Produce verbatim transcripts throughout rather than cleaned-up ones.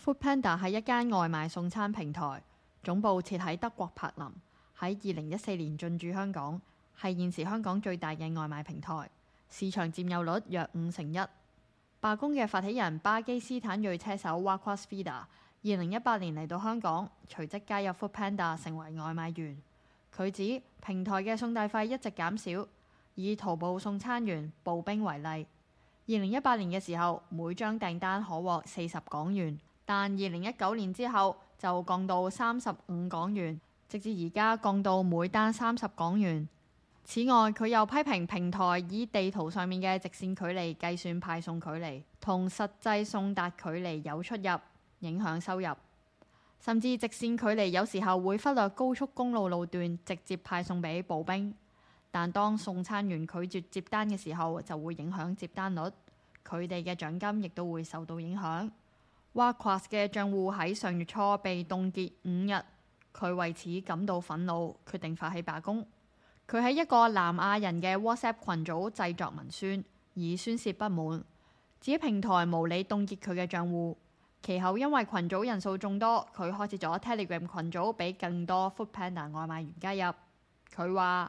Foodpanda 係一間外賣送餐平台，總部設喺德國柏林，喺二零一四年進駐香港，係現時香港最大嘅外賣平台，市場佔有率約五成一。罷工嘅發起人巴基斯坦裔車手 Waqas Fida， 二零一八年嚟到香港，隨即加入 Foodpanda 成為外賣員。佢指平台嘅送遞費一直減少，以淘寶送餐員步兵為例，二零一八年嘅時候每張訂單可獲四十港元，但二零一九年之後就降到三十五港元，直至而家降到每單三十港元。此外，佢又批評平台以地圖上面嘅直線距離計算派送距離，同實際送達距離有出入，影響收入。甚至直線距離有時候會忽略高速公路路段，直接派送俾步兵。但當送餐員拒絕接單嘅時候，就會影響接單率，佢哋嘅獎金亦都會受到影響。Waqas 嘅帳戶喺上月初被凍結五日，佢為此感到憤怒，決定發起罷工。佢喺一個南亞人嘅 WhatsApp 群組製作文宣，以宣泄不滿，指平台無理凍結佢嘅帳戶。其後因為群組人數眾多，佢開設咗 Telegram 群組，俾更多 Foodpanda 外賣員加入。佢話：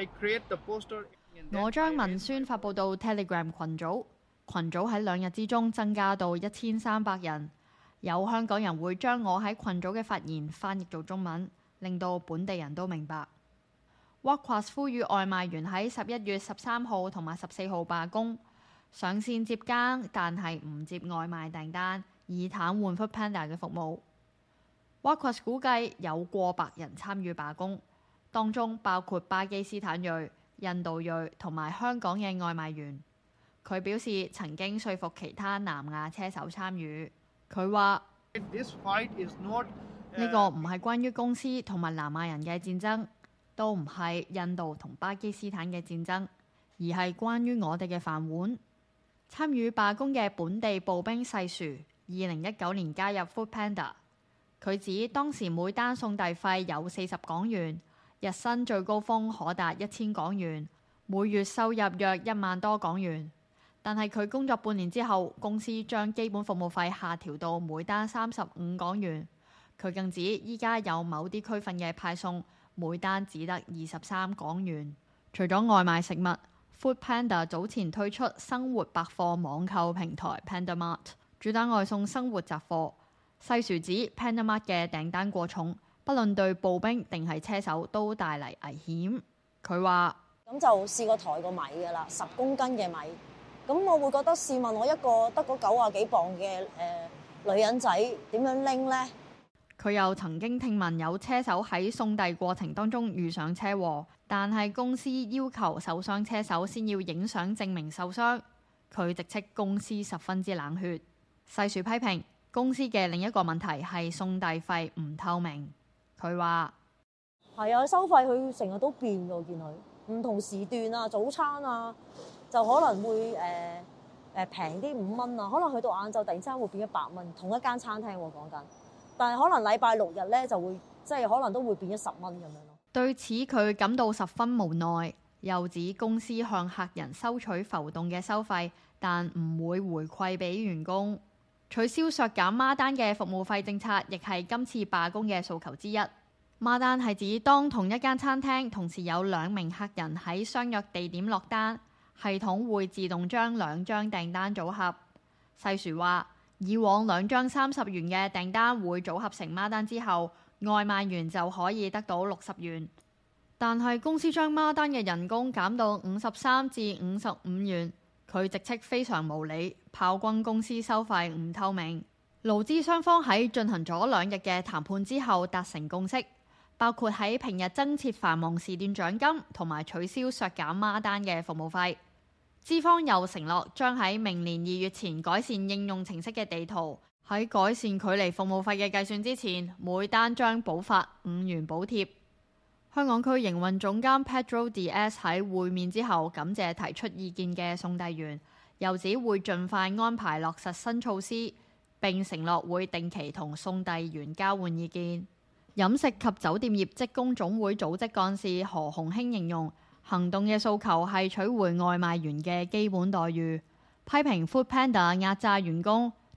我將文宣發佈到 Telegram 群組，群組喺兩日之中增加到一千三百人。有香港人會將我喺群組嘅發言翻譯做中文，令到本地人都明白。Waqas 呼籲外賣員喺十一月十三號同埋十四號罷工，上線接更，但係唔接外賣訂單，以癱瘓 Foodpanda 嘅服務。Waqas 估計有過百人參與罷工，當中包括巴基斯坦裔、印度裔同埋香港嘅外賣員。佢表示曾經說服其他南亞車手參與。佢話：呢個唔係關於公司同埋南亞人嘅戰爭，都唔係印度同巴基斯坦嘅戰爭，而係關於我哋嘅飯碗。參與罷工嘅本地步兵細樹，二零一九年加入 Foodpanda。佢指當時每單送遞費有四十港元，日薪最高峰可達一千港元，每月收入約一萬多港元。但係佢工作半年之後，公司將基本服務費下調到每單三十五港元。佢更指依家有某啲區份嘅派送，每單只得二十三港元。除咗外賣食物，Foodpanda 早前推出生活百貨網購平台 PandaMart， 主打外送生活雜貨。細樹指 PandaMart 嘅訂單過重，不論對步兵定係車手都帶嚟危險。佢話： 咁就試過抬過米㗎啦，十公斤嘅米。咁我會覺得，試問我一個得嗰九啊幾磅嘅誒、呃、女人仔點樣拎呢？ 佢又曾經聽聞有車手喺送遞過程當中遇上車禍，但係公司要求受傷車手先要影相證明受傷。佢直斥公司十分之冷血。細樹批評公司嘅另一個問題係送遞費唔透明。佢話： 係啊，收費佢成日都變㗎，我見佢唔同時段啊，早餐啊。就可能會誒誒平啲五蚊啊，可能去到晏晝突然之間會變一百蚊，同一間餐廳喎講緊。但係可能禮拜六日咧就會即係可能都會變咗十蚊咁樣咯。對此佢感到十分無奈，又指公司向客人收取浮動嘅收費，但唔會回饋俾員工。取消削減孖單嘅服務費政策，亦係今次罷工嘅訴求之一。孖單係指當同一間餐廳同時有兩名客人喺相約地點落單，系統會自動將兩張訂單組合。細樹話：以往兩張三十元嘅訂單會組合成孖單之後，外賣員就可以得到六十元。但係公司將孖單嘅人工減到五十三至五十五元，佢直斥非常無理，炮轟公司收費唔透明。勞資雙方喺進行咗兩日嘅談判之後達成共識，包括喺平日增設繁忙時段獎金，同埋取消削減孖單嘅服務費。資方又承諾將喺明年二月前改善應用程式嘅地圖，喺改善距離服務費嘅計算之前，每單將補發五元補貼。香港區營運總監 Pedro Diaz 喺會面之後感謝提出意見嘅送遞員，又指會盡快安排落實新措施，並承諾會定期同送遞員交換意見。飲食及酒店業職工總會組織幹事何鴻興形容行動嘅訴求係取回外賣員嘅基本待遇，批評 Foodpanda 壓榨員工，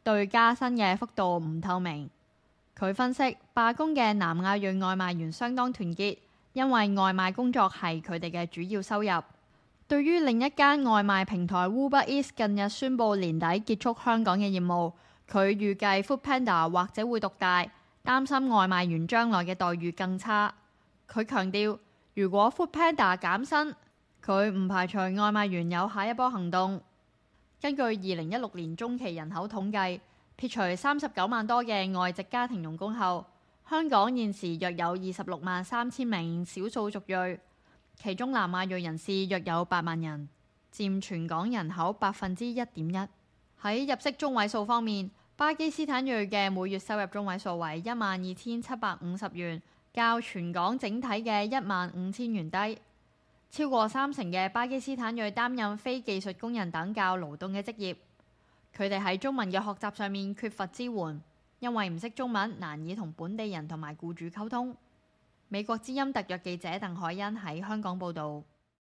對加薪嘅幅度唔透明。佢分析罷工嘅南亞裔外賣員相當團結，因為外賣工作係佢哋嘅主要收入。對於另一間外賣平台 Uber Eats 近日宣布年底結束香港嘅業務，佢預計 Foodpanda 或者會獨大，擔心外賣員將來嘅待遇更差。佢強調，如果 Foodpanda 減薪，佢唔排除外賣員有下一波行動。根據二零一六年中期人口統計，撇除三十九萬多嘅外籍家庭傭工後，香港現時約有二十六萬三千名少數族裔。其中南亞裔人士約有八萬人，佔全港人口百分之一點一。喺入息中位數方面，巴基斯坦裔嘅每月收入中位數為一萬二千七百五十元，較全港整體嘅一萬五千元低。超過三成嘅巴基斯坦裔擔任非技術工人等較勞動嘅職業，佢哋喺中文嘅學習上面缺乏支援，因為唔識中文，難以同本地人同埋僱主溝通。美國之音特約記者鄧海欣喺香港報導。